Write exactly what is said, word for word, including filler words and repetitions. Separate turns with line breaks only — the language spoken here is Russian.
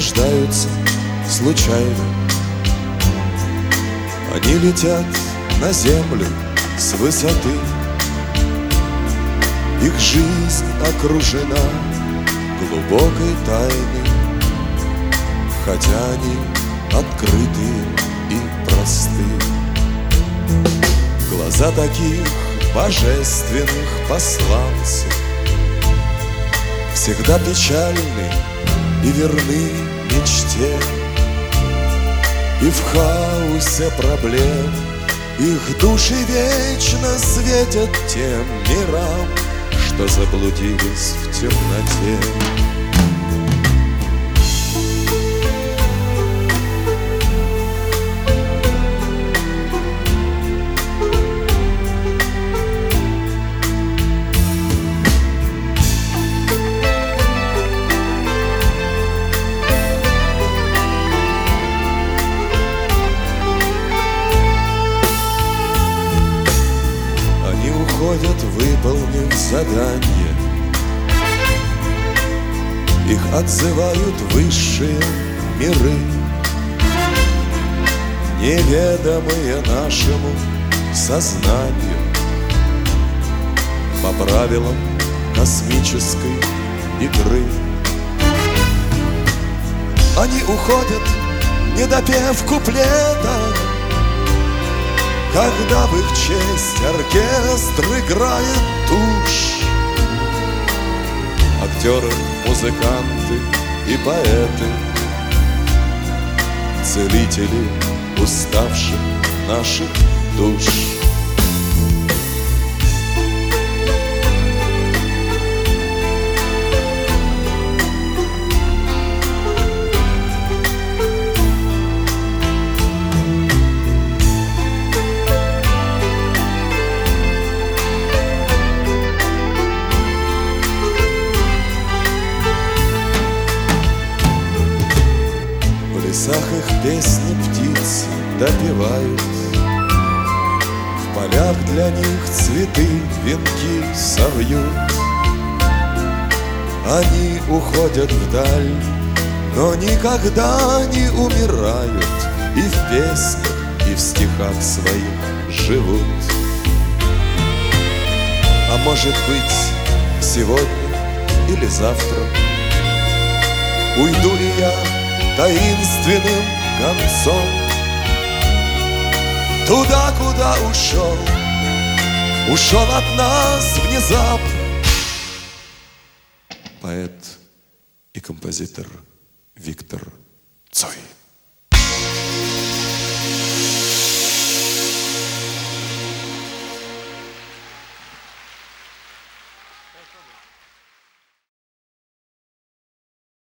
рождаются случайно. Они летят на землю с высоты. Их жизнь окружена глубокой тайной, хотя они открытые и простые. Глаза таких божественных посланцев всегда печальны и верны мечте. И в хаосе проблем их души вечно светят тем мирам, что заблудились в темноте. Уходят, выполнив задание. Их отзывают высшие миры, неведомые нашему сознанию, по правилам космической игры. Они уходят, не допев куплета, когда в их честь оркестр играет тушь. Актеры, музыканты и поэты, целители уставших наших душ. В лесах их песни птицы допевают, в полях для них цветы венки совьют. Они уходят вдаль, но никогда не умирают, и в песнях, и в стихах своих живут. А может быть, сегодня или завтра уйду ли я таинственным концом туда, куда ушел, ушел от нас внезапно поэт и композитор Виктор